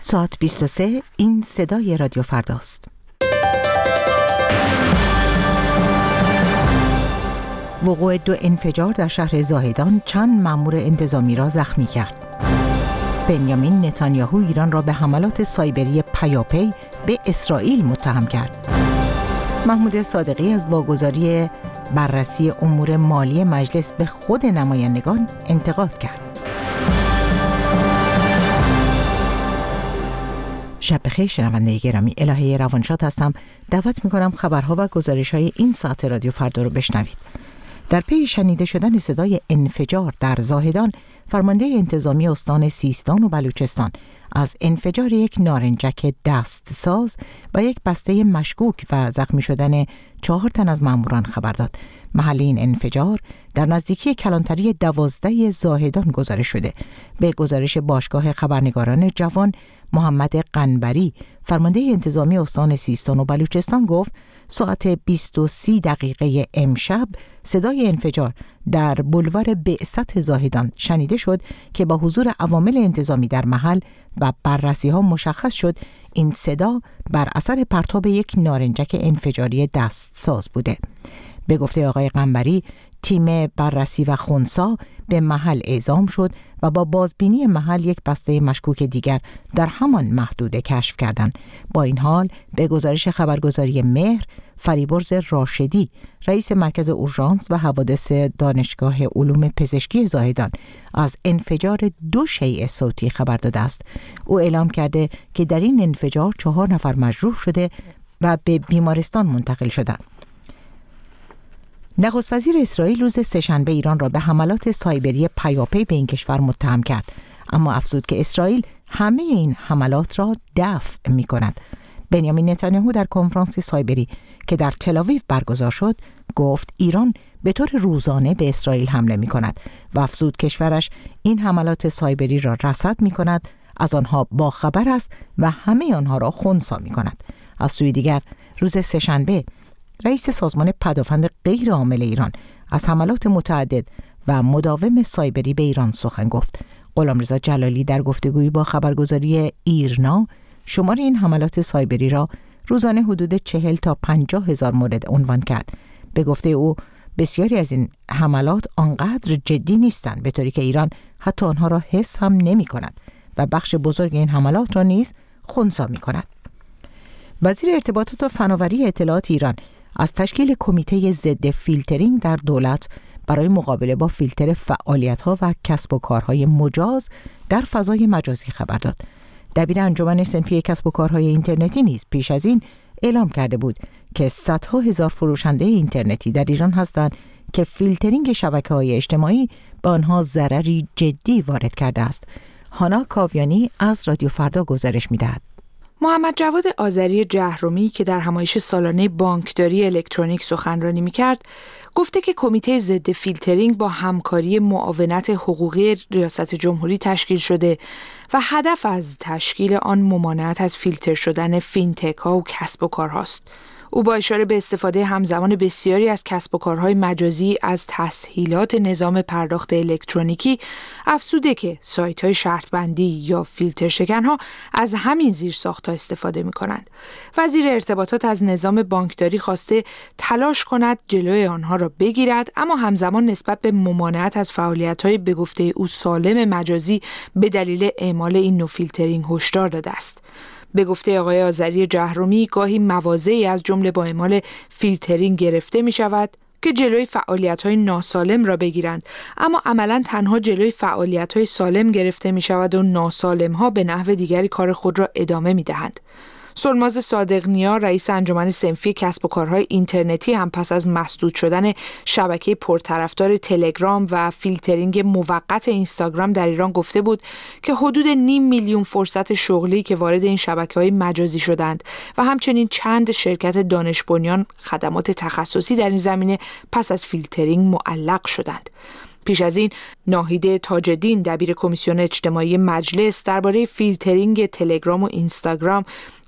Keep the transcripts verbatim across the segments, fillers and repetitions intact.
ساعت بیست و سه، این صدای رادیو فرداست. وقوع دو انفجار در شهر زاهدان چند مأمور انتظامی را زخمی کرد. بنیامین نتانیاهو ایران را به حملات سایبری پیاپی به اسرائیل متهم کرد. محمود صادقی از واگذاری بررسی امور مالی مجلس به خود نمایندگان انتقاد کرد. شب بخیر شنونده گرامی، الهه روانشاد هستم. دعوت می‌کنم خبرها و گزارش‌های این ساعت رادیو فردا رو بشنوید. در پی شنیده شدن صدای انفجار در زاهدان، فرمانده انتظامی استان سیستان و بلوچستان از انفجار یک نارنجک دستساز و یک بسته مشکوک و زخمی شدن چهار تن از ماموران خبر داد. محل این انفجار در نزدیکی کلانتری دوازده زاهدان گزارش شده. به گزارش باشگاه خبرنگاران جوان محمد قنبری، فرمانده انتظامی استان سیستان و بلوچستان گفت ساعت بیست و سه دقیقه امشب صدای انفجار در بولوار بعثت زاهدان شنیده شد که با حضور عوامل انتظامی در محل و بررسی ها مشخص شد این صدا بر اثر پرتاب یک نارنجک انفجاری دستساز بوده. به گفته آقای قنبری، تیم بررسی و خنثی به محل اعزام شد و با بازبینی محل یک بسته مشکوک دیگر در همان محدوده کشف کردند. با این حال به گزارش خبرگزاری مهر، فریبرز راشدی، رئیس مرکز اورژانس و حوادث دانشگاه علوم پزشکی زاهدان، از انفجار دو شیء صوتی خبر داده است. او اعلام کرده که در این انفجار چهار نفر مجروح شده و به بیمارستان منتقل شدند. نخست وزیر اسرائیل روز سه‌شنبه ایران را به حملات سایبری پیاپی به این کشور متهم کرد، اما افزود که اسرائیل همه این حملات را دفع می کند. بنیامین نتانیاهو در کنفرانس سایبری که در تل‌آویو برگزار شد گفت ایران به طور روزانه به اسرائیل حمله می کند و افزود کشورش این حملات سایبری را رصد می کند، از آنها با خبر است و همه آنها را خنثی می کند. از سوی دیگر روز سه‌شنبه رئیس سازمان پدافند غیرعامل ایران از حملات متعدد و مداوم سایبری به ایران سخن گفت. غلامرضا جلالی در گفتگویی با خبرگزاری ایرنا شمار این حملات سایبری را روزانه حدود چهل تا پنجاه هزار مورد عنوان کرد. به گفته او بسیاری از این حملات آنقدر جدی نیستند به طوری که ایران حتی آنها را حس هم نمی کند و بخش بزرگ این حملات را نیز خنثی می کند. وزیر ارتباطات و فناوری اطلاعات ایران از تشکیل کمیته ضد فیلترینگ در دولت برای مقابله با فیلتر فعالیت‌ها و کسب و کارهای مجاز در فضای مجازی خبر داد. دبیر انجمن صنفی کسب و کارهای اینترنتی نیز پیش از این اعلام کرده بود که صدها هزار فروشنده اینترنتی در ایران هستند که فیلترینگ شبکه‌های اجتماعی به آنها ضرری جدی وارد کرده است. هانا کاویانی از رادیو فردا گزارش می‌دهد. محمد جواد آذری جهرومی که در همایش سالانه بانکداری الکترونیک سخنرانی می‌کرد، گفته که کمیته ضد فیلترینگ با همکاری معاونت حقوقی ریاست جمهوری تشکیل شده و هدف از تشکیل آن ممانعت از فیلتر شدن فینتک‌ها و کسب و کارهاست. او با اشاره به استفاده همزمان بسیاری از کسب و کارهای مجازی از تسهیلات نظام پرداخت الکترونیکی افزوده که سایت‌های شرطبندی یا فیلتر شکن‌ها از همین زیرساخت‌ها استفاده می‌کنند. وزیر ارتباطات از نظام بانکداری خواسته تلاش کند جلوی آنها را بگیرد، اما همزمان نسبت به ممانعت از فعالیت‌های به گفته او سالم مجازی به دلیل اعمال این نوع فیلترینگ هشدار داده است. به گفته آقای آذری جهرومی گاهی مواضعی از جمله با اعمال فیلترینگ گرفته می شود که جلوی فعالیت‌های ناسالم را بگیرند، اما عملاً تنها جلوی فعالیت‌های سالم گرفته می شود و ناسالم‌ها به نحو دیگری کار خود را ادامه می دهند. سلماز صادق نیا، رئیس انجمن صنفی کسب و کارهای اینترنتی، هم پس از مسدود شدن شبکه پرطرفدار تلگرام و فیلترینگ موقت اینستاگرام در ایران گفته بود که حدود نیم میلیون فرصت شغلی که وارد این شبکه‌های مجازی شدند و همچنین چند شرکت دانش بنیان خدمات تخصصی در این زمینه پس از فیلترینگ معلق شدند. پیش از این ناهید تاج‌الدین، دبیر کمیسیون اجتماعی مجلس، درباره فیلترینگ تلگرام و اینستاگرام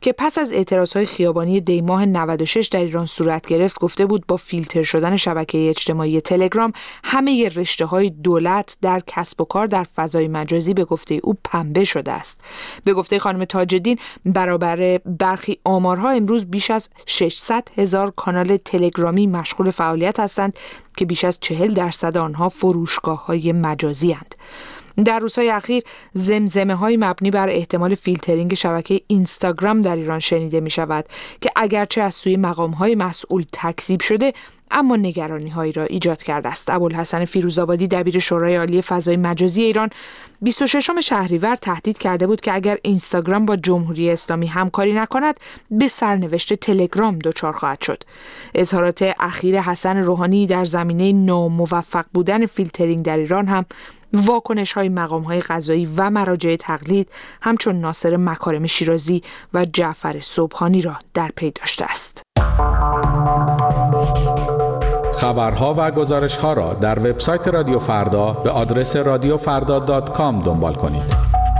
که پس از اعتراضهای خیابانی دی ماه نود و شش در ایران صورت گرفت گفته بود با فیلتر شدن شبکه اجتماعی تلگرام همه رشته‌های دولت در کسب و کار در فضای مجازی به گفته او پنبه شده است. به گفته خانم تاج‌الدین برابر برخی آمارها امروز بیش از ششصد هزار کانال تلگرامی مشغول فعالیت هستند که بیش از چهل درصد آنها فروشگاه‌های مجازی اند. در روزهای اخیر زمزمه‌های مبنی بر احتمال فیلترینگ شبکه اینستاگرام در ایران شنیده می‌شود که اگرچه از سوی مقام‌های مسئول تکذیب شده اما نگرانی‌هایی را ایجاد کرده است. ابوالحسن فیروزآبادی دبیر شورای عالی فضای مجازی ایران بیست و ششم شهریور تهدید کرده بود که اگر اینستاگرام با جمهوری اسلامی همکاری نکند به سرنوشت تلگرام دچار خواهد شد. اظهارات اخیر حسن روحانی در زمینه ناموفق بودن فیلترینگ در ایران هم واکنش‌های مقام‌های قضایی و مراجع تقلید همچون ناصر مکارم شیرازی و جعفر سبحانی را در پی داشته است. خبرها و گزارش‌ها را در وبسایت رادیو فردا به آدرس رادیو فردا دات کام دنبال کنید.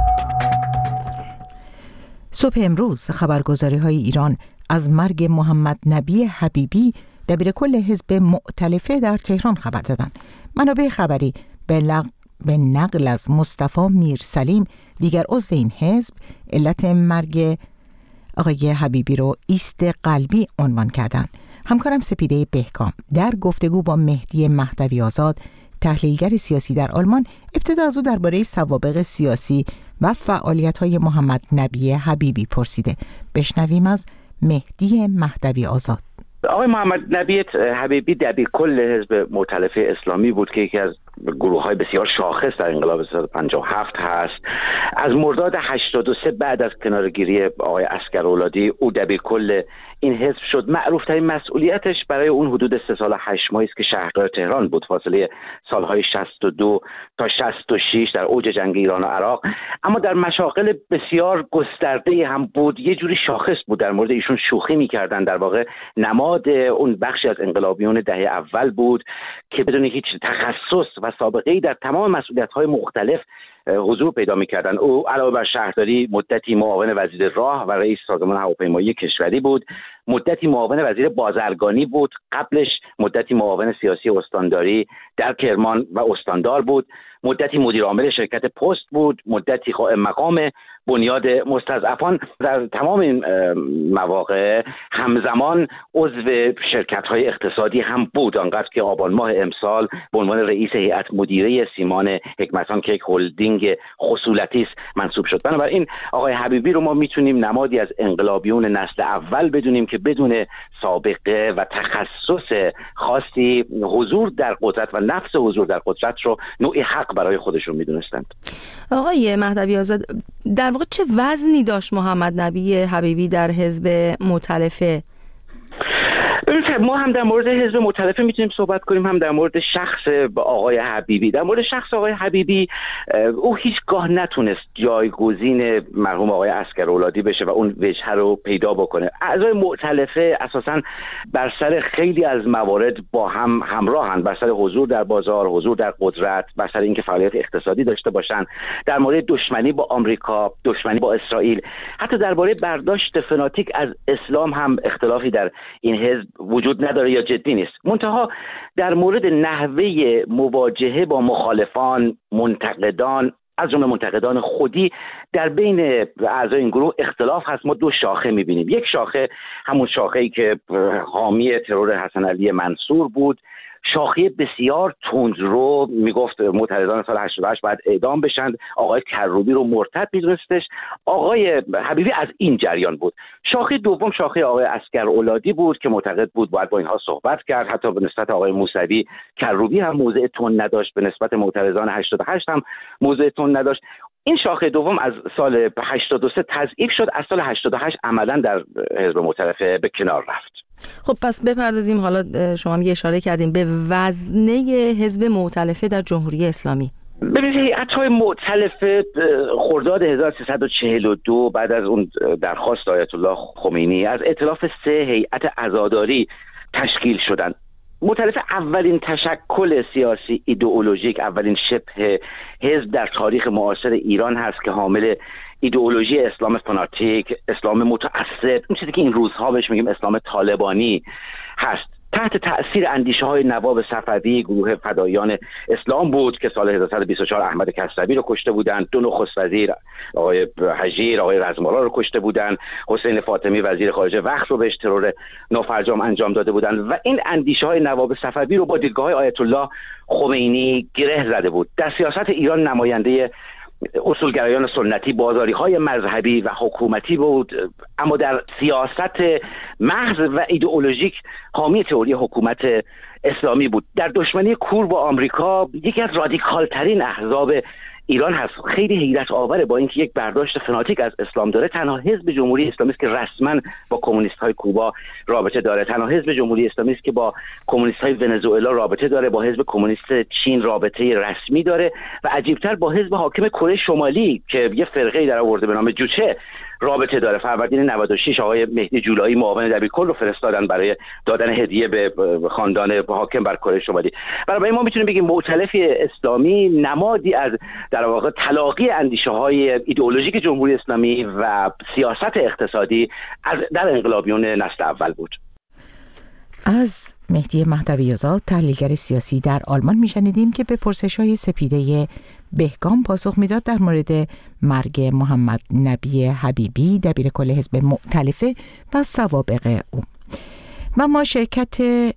صبح امروز خبرگزاری‌های ایران از مرگ محمد نبی حبیبی دبیر کل حزب مؤتلفه در تهران خبر دادند. منابع خبری به لغ... به نقل از مصطفی میرسلیم دیگر عضو این حزب علت مرگ آقای حبیبی رو ایست قلبی عنوان کردند. همکارم سپیده بهکام در گفتگو با مهدی مهدوی آزاد تحلیلگر سیاسی در آلمان ابتدا از او درباره سوابق سیاسی و فعالیت‌های محمد نبی حبیبی پرسیده. بشنویم از مهدی مهدوی آزاد. آقای محمد نبی حبیبی دبیر کل حزب مؤتلفه اسلامی بود که یکی از گروه‌های بسیار شاخص در انقلاب سال پنجاه و هفت هست. از مرداد هشتاد و سه بعد از کناره‌گیری آقای عسگرولادی او دبیر کل این حزب شد. معروف‌ترین مسئولیتش برای اون حدود سه سال هشت ماهی است که شهردار تهران بود، فاصله سالهای شصت و دو تا شصت و شش در اوج جنگ ایران و عراق. اما در مشاغل بسیار گسترده هم بود، یه جوری شاخص بود. در مورد ایشون شوخی می‌کردن، در واقع نماد اون بخشی از انقلابیون دهه اول بود که بدون هیچ تخصص و سابقه‌ای در تمام مسئولیت‌های مختلف حضور پیدا می‌کردند. او علاوه بر شهرداری مدتی معاون وزیر راه و رئیس سازمان هواپیمایی کشوری بود، مدتی معاون وزیر بازرگانی بود، قبلش مدتی معاون سیاسی استانداری در کرمان و استاندار بود، مدتی مدیر عامل شرکت پست بود، مدتی قائم مقام بنیاد مستضعفان. در تمام این مواقع همزمان عضو شرکت‌های اقتصادی هم بود، آنقدر که آبان ماه امسال به عنوان رئیس هیئت مدیره سیمان حکمتان که یک هلدینگ خصولتی است منصوب شد. بنابراین آقای حبیبی رو ما میتونیم نمادی از انقلابیون نسل اول بدونیم که بدون سابقه و تخصص خاصی حضور در قدرت و نفس حضور در قدرت رو نوعی حق برای خودشون میدونستند. آقای مهدوی آزاد، در واقع چه وزنی داشت محمد نبی حبیبی در حزب مؤتلفه؟ ما هم در مورد حزب مؤتلفه میتونیم صحبت کنیم، هم در مورد شخص آقای حبیبی. در مورد شخص آقای حبیبی، او هیچگاه نتونست جایگزین مرحوم آقای عسگرولادی بشه و اون وجهه رو پیدا بکنه. اعضای مؤتلفه اساساً بر سر خیلی از موارد با هم همراهند، بر سر حضور در بازار، حضور در قدرت، بر سر اینکه فعالیت اقتصادی داشته باشن، در مورد دشمنی با آمریکا، دشمنی با اسرائیل، حتی درباره برداشت فناتیک از اسلام هم اختلافی در این حزب وجود نداره یا جدی نیست. منتها در مورد نحوه مواجهه با مخالفان، منتقدان، از جمله منتقدان خودی، در بین اعضای این گروه اختلاف هست. ما دو شاخه می‌بینیم. یک شاخه همون شاخه‌ای که حامی ترور حسن علی منصور بود، شاخه بسیار تندرو، میگفت معترضان سال هشتاد و هشت باید اعدام بشند، آقای کروبی رو مرتد میدونستش. آقای حبیبی از این جریان بود. شاخه دوم شاخه آقای عسگرولادی بود که معتقد بود باید با اینها صحبت کرد. حتی به نسبت آقای موسوی کروبی هم موضع تند نداشت، به نسبت معترضان هشتاد و هشت هم موضع تند نداشت. این شاخه دوم از سال هشتاد و سه تضعیف شد، از سال هشتاد و هشت عملاً در حزب مؤتلفه به کنار رفت. خب پس بپردازیم، حالا شما هم یه اشاره کردیم به وزنه حزب مؤتلفه در جمهوری اسلامی. ببینید هیئت‌های مؤتلفه خرداد هزار و سیصد و چهل و دو بعد از اون درخواست آیت الله خمینی از ائتلاف سه هیئت عزاداری تشکیل شدند. مؤتلفه اولین تشکل سیاسی ایدئولوژیک، اولین شبه حزب در تاریخ معاصر ایران هست که حامل ایدئولوژی اسلام فناتیک، اسلام متعصب، اون چیزی که این روزها بهش میگیم اسلام طالبانی هست، تحت تأثیر اندیشه های نواب صفوی، گروه فدایان اسلام بود که سال هزار و سیصد و بیست و چهار احمد کسروی رو کشته بودند، دو نخست وزیر آقای هجیر، آقای رزمارا رو کشته بودند، حسین فاطمی وزیر خارجه وقت رو بهش ترور نافرجام انجام داده بودند و این اندیشه های نواب صفوی رو با دیدگاه های آیت الله خمینی گره زده بود. در سیاست ایران نماینده اصولگرایان سنتی، بازاری های مذهبی و حکومتی بود، اما در سیاست محض و ایدئولوژیک حامی تئوری حکومت اسلامی بود. در دشمنی کور با آمریکا یکی از رادیکال ترین احزاب ایران هست. خیلی حیرت آوره با اینکه یک برداشت فناتیک از اسلام داره، تنها حزب جمهوری اسلامی است که رسما با کمونیست های کوبا رابطه داره، تنها حزب جمهوری اسلامی است که با کمونیست های ونزوئلا رابطه داره، با حزب کمونیست چین رابطه رسمی داره و عجیبتر با حزب حاکم کره شمالی که یه فرقه در آورده به نام جوچه رابطه داره. فروردین نود و شش آقای مهدی جولایی معاون دبیرکل رو فرستادن برای دادن هدیه به خاندان حاکم بر کره شمالی. برای ما میتونیم بگیم مؤتلفه اسلامی نمادی از در واقع تلاقی اندیشه های ایدئولوژیک جمهوری اسلامی و سیاست اقتصادی از در انقلابیون نسل اول بود. از مهدی مهدوی‌آزاد، تحلیلگر سیاسی در آلمان، میشنیدیم که به پرسش‌های سپیده بهگام پاسخ میداد در مورد مرگ محمد نبی حبیبی، دبیرکل حزب مؤتلفه و سوابق او. و ما شرکت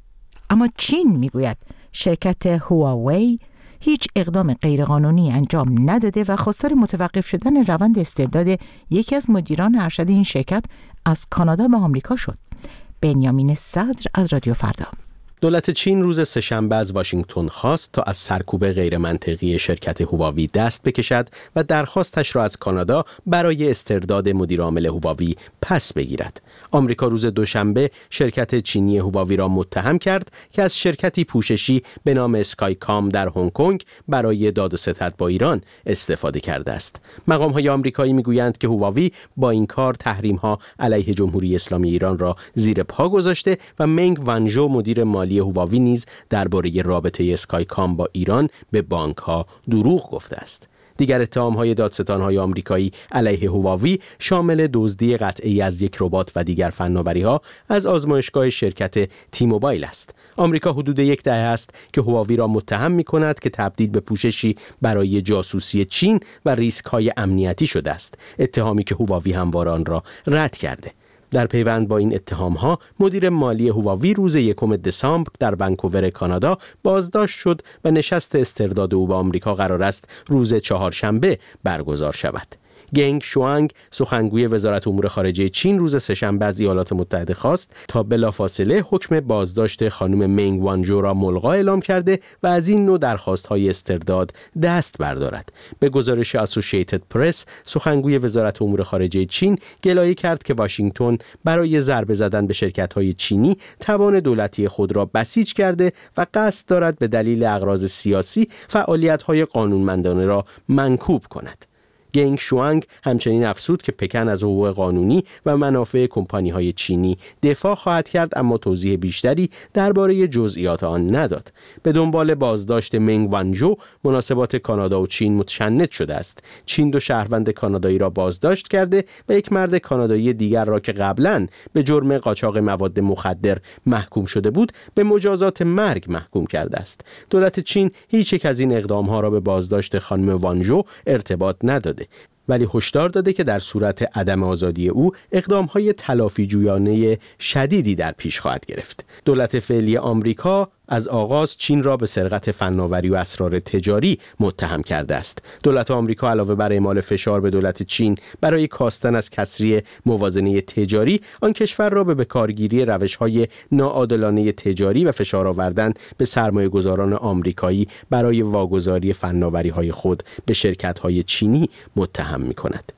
اما چین میگوید شرکت هواوی هیچ اقدام غیرقانونی انجام نداده و خواستار متوقف شدن روند استرداد یکی از مدیران ارشد این شرکت از کانادا به آمریکا شد. بنیامین صدر از رادیو فردا. دولت چین روز سه‌شنبه از واشنگتن خواست تا از سرکوب غیرمنطقی شرکت هواوی دست بکشد و درخواستش را از کانادا برای استرداد مدیرعامل هواوی پس بگیرد. آمریکا روز دوشنبه شرکت چینی هواوی را متهم کرد که از شرکتی پوششی به نام اسکای کام در هنگ کنگ برای داد و ستد با ایران استفاده کرده است. مقام‌های آمریکایی میگویند که هواوی با این کار تحریم‌ها علیه جمهوری اسلامی ایران را زیر پا گذاشته و منگ ونژو مدیر مالی هواوی نیز درباره رابطه اسکای کام با ایران به بانک‌ها دروغ گفته است. دیگر اتهام‌های دادستان‌های آمریکایی علیه هواوی شامل دزدی قطعی از یک ربات و دیگر فناوری‌ها از آزمایشگاه شرکت تی موبایل است. آمریکا حدود یک دهه است که هواوی را متهم می‌کند که تبدیل به پوششی برای جاسوسی چین و ریسک‌های امنیتی شده است، اتهامی که هواوی همواره آن را رد کرده. در پیوند با این اتهام‌ها مدیر مالی هواوی روز یکم دسامبر در ونکوور کانادا بازداشت شد و نشست استرداد او به آمریکا قرار است روز چهارشنبه برگزار شود. گنگ شوانگ سخنگوی وزارت امور خارجه چین روز سه‌شنبه از ایالات متحده خواست تا بلافاصله حکم بازداشت خانم منگ وانژو را ملغا اعلام کرده و از این نوع درخواست‌های استرداد دست بردارد. به گزارش اسوسییتد پرس، سخنگوی وزارت امور خارجه چین گلایه کرد که واشنگتن برای ضربه زدن به شرکت‌های چینی توان دولتی خود را بسیج کرده و قصد دارد به دلیل اغراض سیاسی فعالیت‌های قانونمندانه را منکوب کند. گنگ شوانگ همچنین افزود که پکن از حقوق قانونی و منافع کمپانی‌های چینی دفاع خواهد کرد، اما توضیح بیشتری درباره جزئیات آن نداد. به دنبال بازداشت منگ وانژو، مناسبات کانادا و چین متشنج شده است. چین دو شهروند کانادایی را بازداشت کرده و یک مرد کانادایی دیگر را که قبلاً به جرم قاچاق مواد مخدر محکوم شده بود، به مجازات مرگ محکوم کرده است. دولت چین هیچ یک از این اقدام‌ها را به بازداشت خانم وانژو ارتباط نداده، ولی هشدار داده که در صورت عدم آزادی او اقدام‌های تلافی جویانه شدیدی در پیش خواهد گرفت. دولت فعلی آمریکا از آغاز چین را به سرقت فناوری و اسرار تجاری متهم کرده است. دولت آمریکا علاوه بر اعمال فشار به دولت چین برای کاستن از کسری موازنه تجاری، آن کشور را به بکارگیری روش‌های ناعادلانه تجاری و فشار آوردن به سرمایه‌گذاران آمریکایی برای واگذاری فناوری‌های خود به شرکت‌های چینی متهم می‌کند.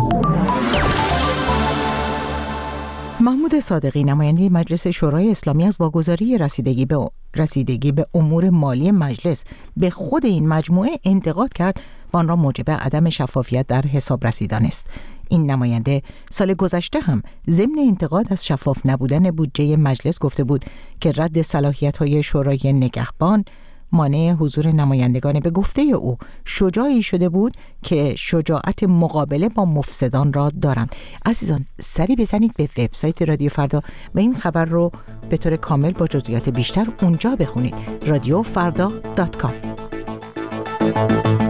محمود صادقی، نماینده مجلس شورای اسلامی، از واگذاری رسیدگی به رسیدگی به امور مالی مجلس به خود این مجموعه انتقاد کرد و آن را موجب عدم شفافیت در حسابرسی دانست. این نماینده سال گذشته هم ضمن انتقاد از شفاف نبودن بودجه مجلس گفته بود که رد صلاحیت‌های شورای نگهبان مانع حضور نمایندگان به گفته او شجاعی شده بود که شجاعت مقابله با مفسدان را دارند. عزیزان سری بزنید به وبسایت رادیو فردا و این خبر رو به طور کامل با جزئیات بیشتر اونجا بخونید. رادیو فردا دات کام.